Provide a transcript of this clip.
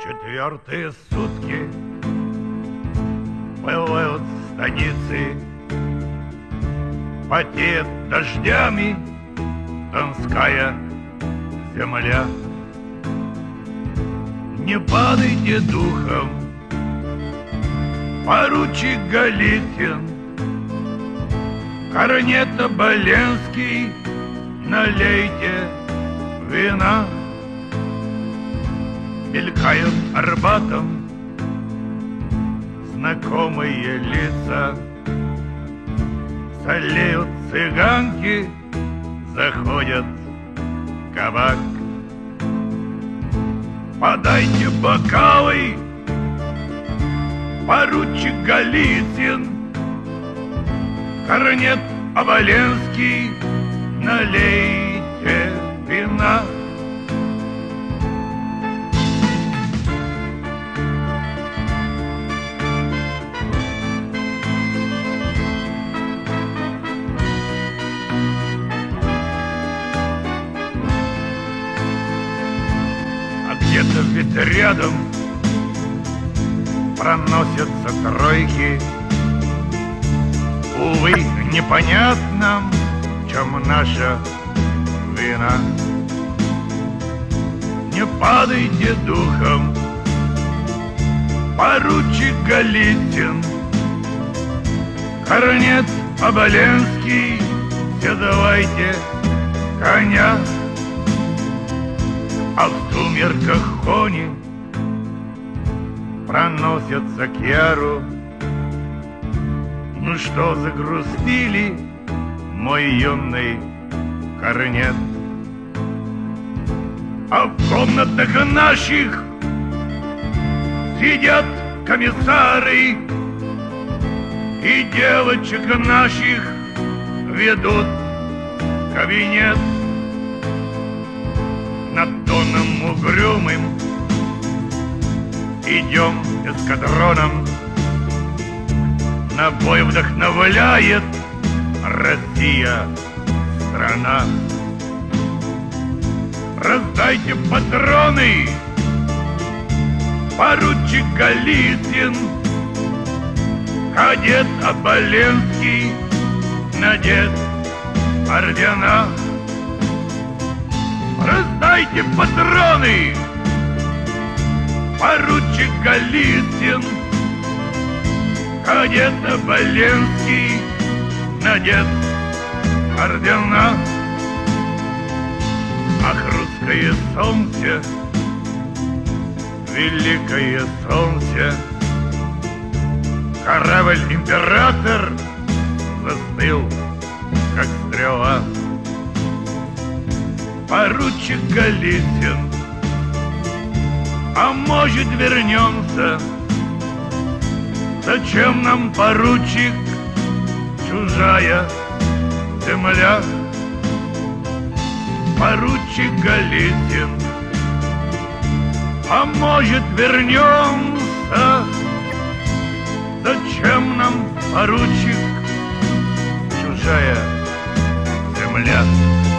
Четвертые сутки плывут станицы, потеет дождями Донская земля. Не падайте духом, поручик Голицын, корнет Оболенский, налейте вина. Мелькают Арбатом знакомые лица, солеют цыганки, заходят в кабак. Подайте бокалы, поручик Голицын, корнет Оболенский, налейте вина. Где-то ведь рядом проносятся тройки. Увы, непонятно, в чем наша вина. Не падайте духом, поручик Голицын, корнет Оболенский, все давайте коня. А в сумерках кони проносятся к яру. Ну что, загрустили, мой юный корнет? А в комнатах наших сидят комиссары, и девочек наших ведут в кабинет. Над тоном угрюмым идем эскадроном. На бой вдохновляет Россия, страна. Раздайте патроны, поручик Голицын, кадет Оболенский, надет ордена. Раздайте патроны, поручик Голицын, кадет Оболенский, надет ордена. Ах, русское солнце, великое солнце, корабль император застыл, как стрела. Поручик Голицын, а может вернемся? Зачем нам, поручик, чужая земля? Поручик Голицын, а может вернемся? Зачем нам, поручик, чужая земля?